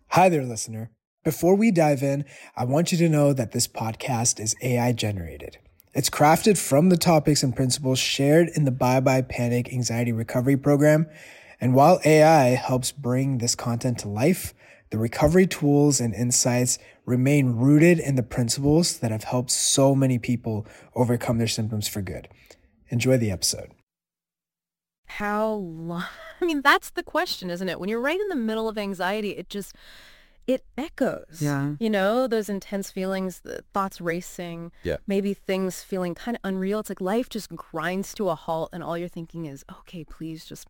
Hi there, listener. Before we dive in, I want you to know that this podcast is AI generated. It's crafted from the topics and principles shared in the Bye Bye Panic Anxiety Recovery Program. And while AI helps bring this content to life, the recovery tools and insights remain rooted in the principles that have helped so many people overcome their symptoms for good. Enjoy the episode. How long? I mean, that's the question, isn't it? When you're right in the middle of anxiety, it echoes. Yeah. You know, those intense feelings, the thoughts racing, maybe things feeling kind of unreal. It's like life just grinds to a halt and all you're thinking is, okay, please just,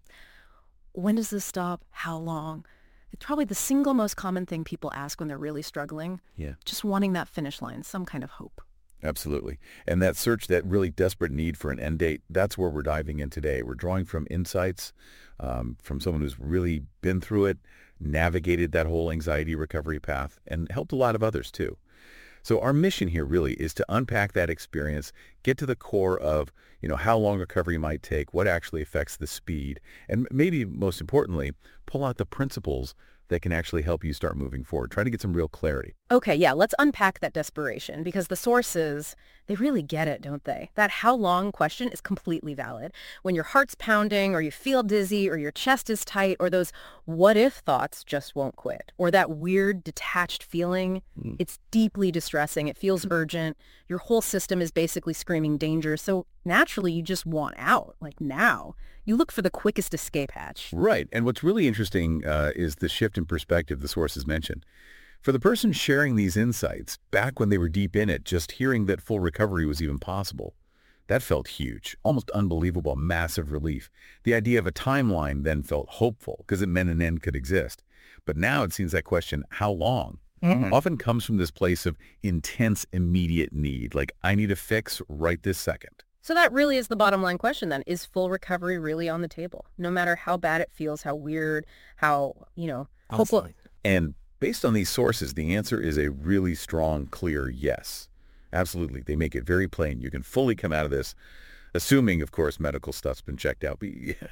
when does this stop? How long? It's probably the single most common thing people ask when they're really struggling. Yeah. Just wanting that finish line, some kind of hope. Absolutely. And that search, that really desperate need for an end date, that's where we're diving in today. We're drawing from insights from someone who's really been through it, navigated that whole anxiety recovery path, and helped a lot of others too. So our mission here really is to unpack that experience, get to the core of, how long recovery might take, what actually affects the speed, and maybe most importantly, pull out the principles that can actually help you start moving forward. Try to get some real clarity. Okay, yeah, let's unpack that desperation because the sources, they really get it, don't they? That how long question is completely valid. When your heart's pounding or you feel dizzy or your chest is tight or those what if thoughts just won't quit or that weird detached feeling, it's deeply distressing. It feels urgent. Your whole system is basically screaming danger. So naturally, you just want out, like now. You look for the quickest escape hatch. Right. And what's really interesting is the shift in perspective the sources mentioned. For the person sharing these insights, back when they were deep in it, just hearing that full recovery was even possible, that felt huge, almost unbelievable, massive relief. The idea of a timeline then felt hopeful because it meant an end could exist. But now it seems that question, how long, often comes from this place of intense, immediate need, like I need a fix right this second. So that really is the bottom line question then. Is full recovery really on the table? No matter how bad it feels, how weird, how, hopeful. And based on these sources, the answer is a really strong, clear yes. Absolutely. They make it very plain. You can fully come out of this, assuming, of course, medical stuff's been checked out. But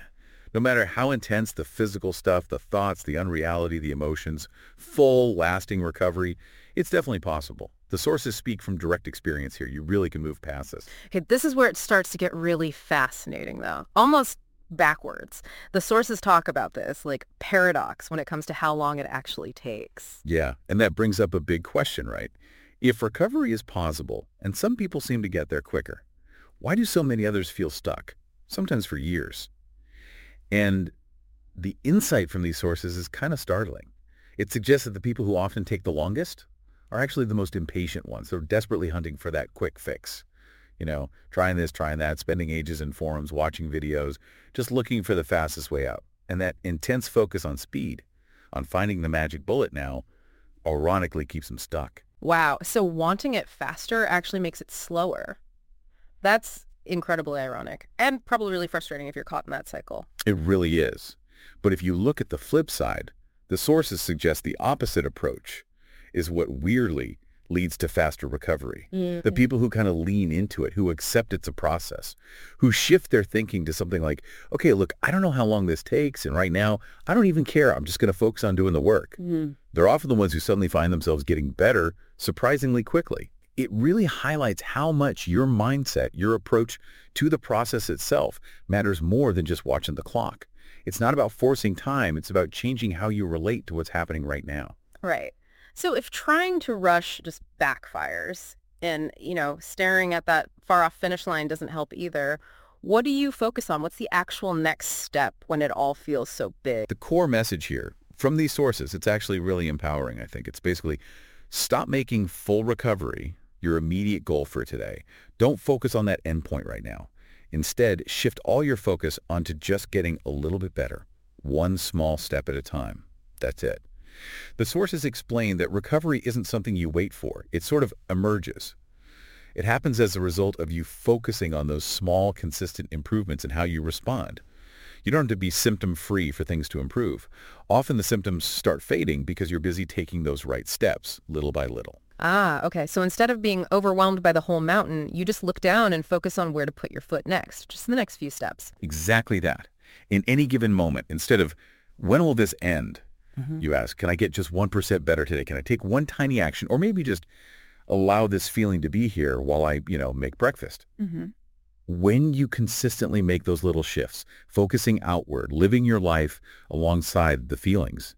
no matter how intense the physical stuff, the thoughts, the unreality, the emotions, full, lasting recovery, it's definitely possible. The sources speak from direct experience here. You really can move past this. Okay, this is where it starts to get really fascinating, though. Almost backwards. The sources talk about this, like paradox, when it comes to how long it actually takes. Yeah, and that brings up a big question, right? If recovery is possible, and some people seem to get there quicker, why do so many others feel stuck, sometimes for years? And the insight from these sources is kind of startling. It suggests that the people who often take the longest are actually the most impatient ones. They're desperately hunting for that quick fix. Trying this, trying that, spending ages in forums, watching videos, just looking for the fastest way out. And that intense focus on speed, on finding the magic bullet now, ironically keeps them stuck. Wow. So wanting it faster actually makes it slower. That's incredibly ironic and probably really frustrating if you're caught in that cycle. It really is. But if you look at the flip side, the sources suggest the opposite approach is what weirdly leads to faster recovery. The people who kind of lean into it, who accept it's a process, who shift their thinking to something like, okay, look, I don't know how long this takes, and right now, I don't even care. I'm just going to focus on doing the work. They're often the ones who suddenly find themselves getting better surprisingly quickly. It really highlights how much your mindset, your approach to the process itself matters more than just watching the clock. It's not about forcing time. It's about changing how you relate to what's happening right now. Right. So if trying to rush just backfires and, staring at that far off finish line doesn't help either, what do you focus on? What's the actual next step when it all feels so big? The core message here from these sources, it's actually really empowering, I think. It's basically stop making full recovery your immediate goal for today. Don't focus on that endpoint right now. Instead, shift all your focus onto just getting a little bit better, one small step at a time. That's it. The sources explain that recovery isn't something you wait for. It sort of emerges. It happens as a result of you focusing on those small, consistent improvements in how you respond. You don't have to be symptom-free for things to improve. Often the symptoms start fading because you're busy taking those right steps, little by little. Ah, okay. So instead of being overwhelmed by the whole mountain, you just look down and focus on where to put your foot next, just the next few steps. Exactly that. In any given moment, instead of, when will this end? You ask, can I get just 1% better today? Can I take one tiny action or maybe just allow this feeling to be here while I, make breakfast? When you consistently make those little shifts, focusing outward, living your life alongside the feelings,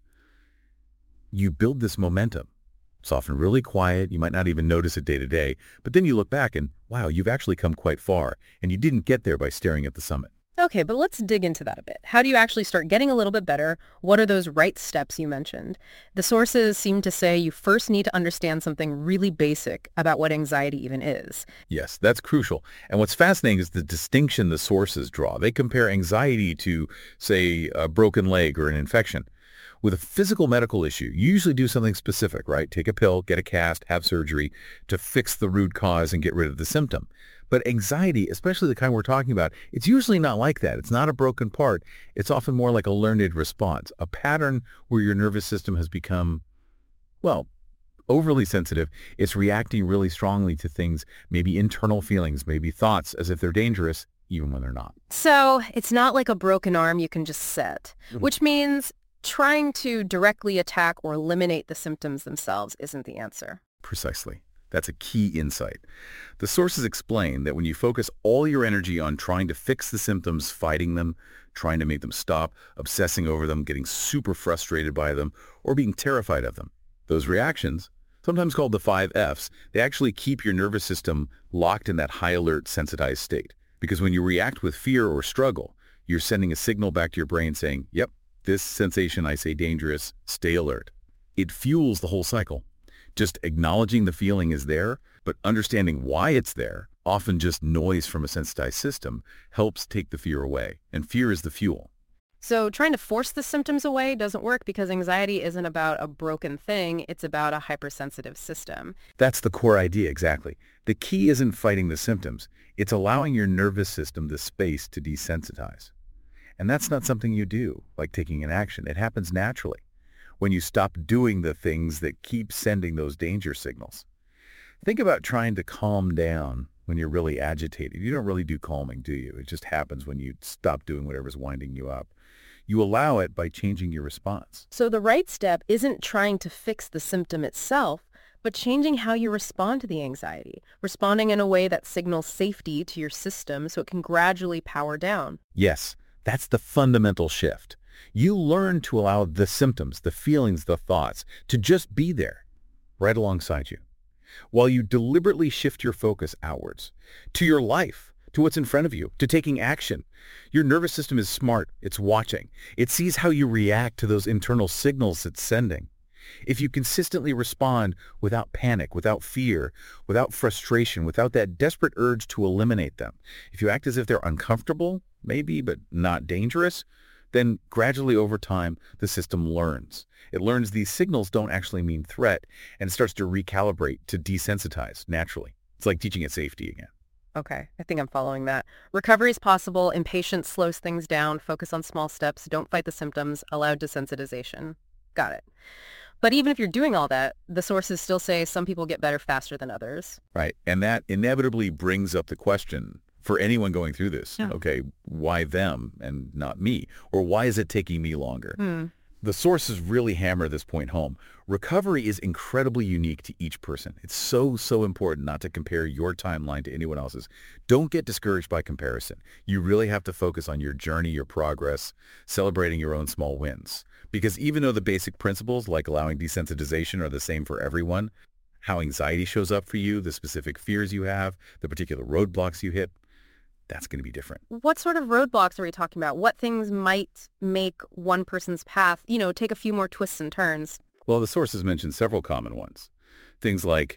you build this momentum. It's often really quiet. You might not even notice it day to day, but then you look back and, wow, you've actually come quite far, and you didn't get there by staring at the summit. Okay, but let's dig into that a bit. How do you actually start getting a little bit better? What are those right steps you mentioned? The sources seem to say you first need to understand something really basic about what anxiety even is. Yes, that's crucial. And what's fascinating is the distinction the sources draw. They compare anxiety to, say, a broken leg or an infection. With a physical medical issue, you usually do something specific, right? Take a pill, get a cast, have surgery to fix the root cause and get rid of the symptom. But anxiety, especially the kind we're talking about, it's usually not like that. It's not a broken part. It's often more like a learned response, a pattern where your nervous system has become, well, overly sensitive. It's reacting really strongly to things, maybe internal feelings, maybe thoughts as if they're dangerous, even when they're not. So it's not like a broken arm you can just set, which means trying to directly attack or eliminate the symptoms themselves isn't the answer. Precisely. That's a key insight. The sources explain that when you focus all your energy on trying to fix the symptoms, fighting them, trying to make them stop, obsessing over them, getting super frustrated by them, or being terrified of them, those reactions, sometimes called the 5 Fs, they actually keep your nervous system locked in that high alert, sensitized state. Because when you react with fear or struggle, you're sending a signal back to your brain saying, yep, this sensation I say dangerous, stay alert. It fuels the whole cycle. Just acknowledging the feeling is there, but understanding why it's there, often just noise from a sensitized system, helps take the fear away. And fear is the fuel. So trying to force the symptoms away doesn't work because anxiety isn't about a broken thing. It's about a hypersensitive system. That's the core idea, exactly. The key isn't fighting the symptoms. It's allowing your nervous system the space to desensitize. And that's not something you do, like taking an action. It happens naturally when you stop doing the things that keep sending those danger signals. Think about trying to calm down when you're really agitated. You don't really do calming, do you? It just happens when you stop doing whatever's winding you up. You allow it by changing your response. So the right step isn't trying to fix the symptom itself, but changing how you respond to the anxiety, responding in a way that signals safety to your system so it can gradually power down. Yes. That's the fundamental shift. You learn to allow the symptoms, the feelings, the thoughts to just be there, right alongside you, while you deliberately shift your focus outwards, to your life, to what's in front of you, to taking action. Your nervous system is smart. It's watching. It sees how you react to those internal signals it's sending. If you consistently respond without panic, without fear, without frustration, without that desperate urge to eliminate them, if you act as if they're uncomfortable, maybe, but not dangerous, then gradually over time, the system learns. It learns these signals don't actually mean threat, and it starts to recalibrate, to desensitize naturally. It's like teaching it safety again. Okay, I think I'm following that. Recovery is possible. Impatience slows things down. Focus on small steps. Don't fight the symptoms. Allow desensitization. Got it. But even if you're doing all that, the sources still say some people get better faster than others. Right. And that inevitably brings up the question for anyone going through this. Yeah. Okay, why them and not me? Or why is it taking me longer? The sources really hammer this point home. Recovery is incredibly unique to each person. It's so important not to compare your timeline to anyone else's. Don't get discouraged by comparison. You really have to focus on your journey, your progress, celebrating your own small wins. Because even though the basic principles like allowing desensitization are the same for everyone, how anxiety shows up for you, the specific fears you have, the particular roadblocks you hit, that's going to be different. What sort of roadblocks are we talking about? What things might make one person's path, take a few more twists and turns? Well, the sources mentioned several common ones. Things like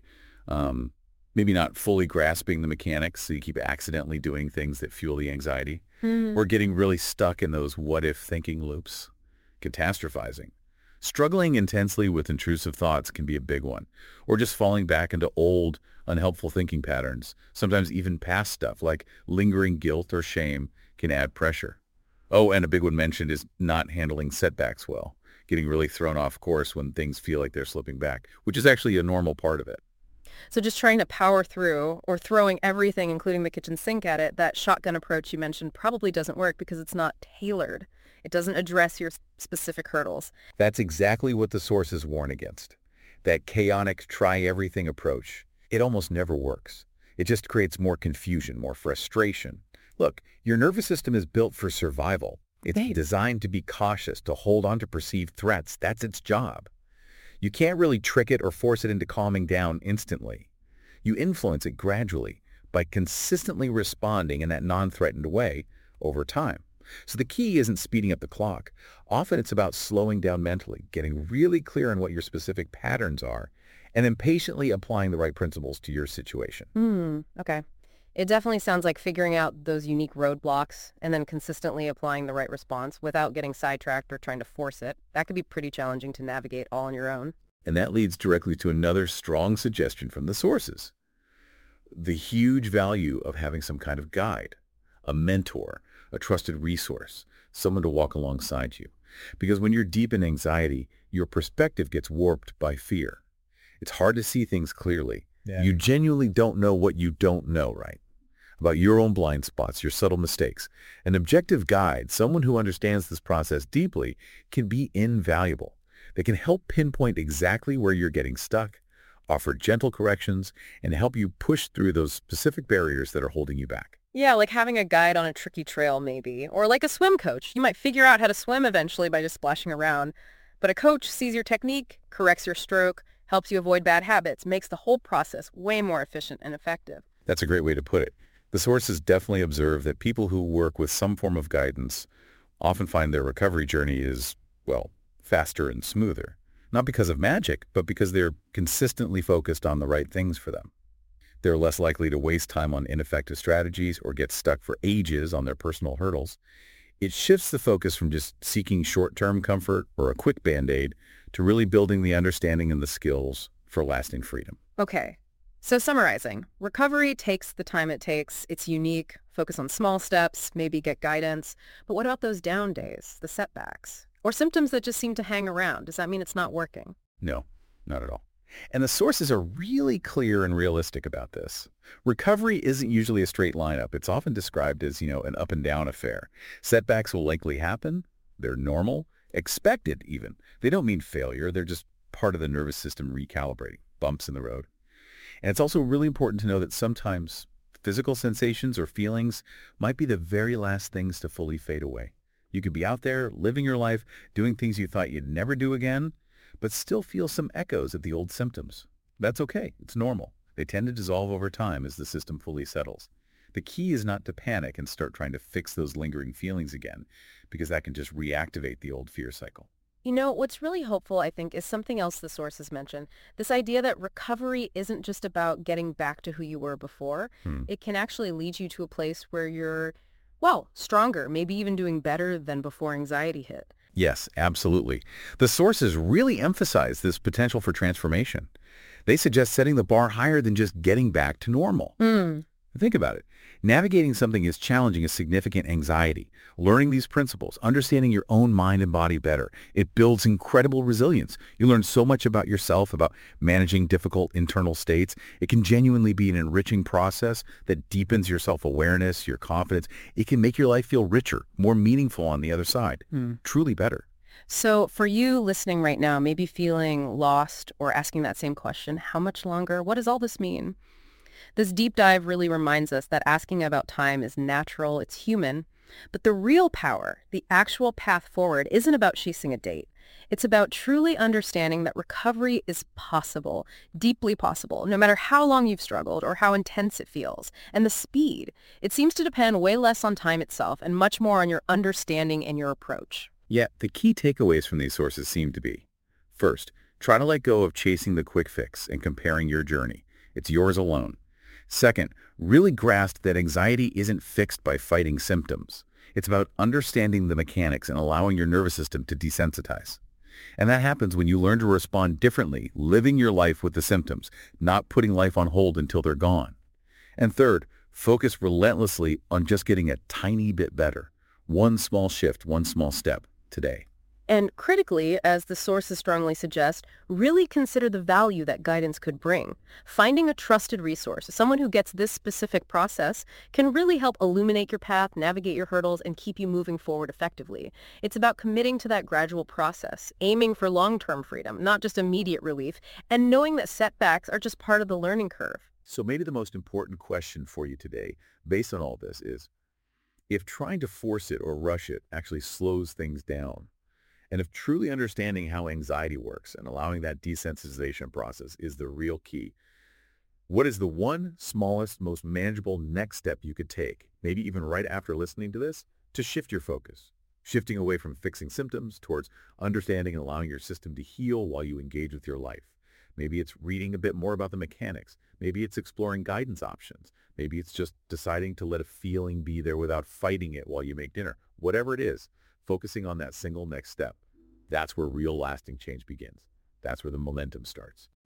maybe not fully grasping the mechanics, so you keep accidentally doing things that fuel the anxiety, or getting really stuck in those what-if thinking loops, catastrophizing. Struggling intensely with intrusive thoughts can be a big one, or just falling back into old, unhelpful thinking patterns. Sometimes even past stuff like lingering guilt or shame can add pressure. Oh, and a big one mentioned is not handling setbacks well, getting really thrown off course when things feel like they're slipping back, which is actually a normal part of it. So just trying to power through or throwing everything, including the kitchen sink at it, that shotgun approach you mentioned probably doesn't work because it's not tailored. It doesn't address your specific hurdles. That's exactly what the sources warn against. That chaotic, try-everything approach. It almost never works. It just creates more confusion, more frustration. Look, your nervous system is built for survival. It's designed to be cautious, to hold on to perceived threats. That's its job. You can't really trick it or force it into calming down instantly. You influence it gradually by consistently responding in that non-threatened way over time. So the key isn't speeding up the clock. Often it's about slowing down mentally, getting really clear on what your specific patterns are, and then patiently applying the right principles to your situation. Okay. It definitely sounds like figuring out those unique roadblocks and then consistently applying the right response without getting sidetracked or trying to force it. That could be pretty challenging to navigate all on your own. And that leads directly to another strong suggestion from the sources. The huge value of having some kind of guide, a mentor, a trusted resource, someone to walk alongside you. Because when you're deep in anxiety, your perspective gets warped by fear. It's hard to see things clearly. Yeah. You genuinely don't know what you don't know, right? About your own blind spots, your subtle mistakes. An objective guide, someone who understands this process deeply, can be invaluable. They can help pinpoint exactly where you're getting stuck, offer gentle corrections, and help you push through those specific barriers that are holding you back. Yeah, like having a guide on a tricky trail maybe, or like a swim coach. You might figure out how to swim eventually by just splashing around, but a coach sees your technique, corrects your stroke, helps you avoid bad habits, makes the whole process way more efficient and effective. That's a great way to put it. The sources definitely observe that people who work with some form of guidance often find their recovery journey is, well, faster and smoother. Not because of magic, but because they're consistently focused on the right things for them. They're less likely to waste time on ineffective strategies or get stuck for ages on their personal hurdles. It shifts the focus from just seeking short-term comfort or a quick Band-Aid to really building the understanding and the skills for lasting freedom. Okay, so summarizing, recovery takes the time it takes. It's unique. Focus on small steps, maybe get guidance. But what about those down days, the setbacks, or symptoms that just seem to hang around? Does that mean it's not working? No, not at all. And the sources are really clear and realistic about this. Recovery isn't usually a straight lineup. It's often described as, an up and down affair. Setbacks will likely happen. They're normal, expected even. They don't mean failure. They're just part of the nervous system recalibrating, bumps in the road. And it's also really important to know that sometimes physical sensations or feelings might be the very last things to fully fade away. You could be out there living your life, doing things you thought you'd never do again, but still feel some echoes of the old symptoms. That's okay. It's normal. They tend to dissolve over time as the system fully settles. The key is not to panic and start trying to fix those lingering feelings again, because that can just reactivate the old fear cycle. What's really hopeful, I think, is something else the sources mention. This idea that recovery isn't just about getting back to who you were before. It can actually lead you to a place where you're, stronger, maybe even doing better than before anxiety hit. Yes, absolutely. The sources really emphasize this potential for transformation. They suggest setting the bar higher than just getting back to normal. Think about it. Navigating something as challenging as significant anxiety, learning these principles, understanding your own mind and body better, it builds incredible resilience. You learn so much about yourself, about managing difficult internal states. It can genuinely be an enriching process that deepens your self-awareness, your confidence. It can make your life feel richer, more meaningful on the other side, truly better. So for you listening right now, maybe feeling lost or asking that same question, how much longer? What does all this mean? This deep dive really reminds us that asking about time is natural, it's human, but the real power, the actual path forward, isn't about chasing a date. It's about truly understanding that recovery is possible, deeply possible, no matter how long you've struggled or how intense it feels. And the speed, it seems to depend way less on time itself and much more on your understanding and your approach. Yet, the key takeaways from these sources seem to be, first, try to let go of chasing the quick fix and comparing your journey. It's yours alone. Second, really grasp that anxiety isn't fixed by fighting symptoms. It's about understanding the mechanics and allowing your nervous system to desensitize. And that happens when you learn to respond differently, living your life with the symptoms, not putting life on hold until they're gone. And third, focus relentlessly on just getting a tiny bit better. One small shift, one small step today. And critically, as the sources strongly suggest, really consider the value that guidance could bring. Finding a trusted resource, someone who gets this specific process, can really help illuminate your path, navigate your hurdles, and keep you moving forward effectively. It's about committing to that gradual process, aiming for long-term freedom, not just immediate relief, and knowing that setbacks are just part of the learning curve. So maybe the most important question for you today, based on all this, is if trying to force it or rush it actually slows things down, and if truly understanding how anxiety works and allowing that desensitization process is the real key, what is the one smallest, most manageable next step you could take, maybe even right after listening to this, to shift your focus? Shifting away from fixing symptoms towards understanding and allowing your system to heal while you engage with your life. Maybe it's reading a bit more about the mechanics. Maybe it's exploring guidance options. Maybe it's just deciding to let a feeling be there without fighting it while you make dinner. Whatever it is, focusing on that single next step. That's where real lasting change begins. That's where the momentum starts.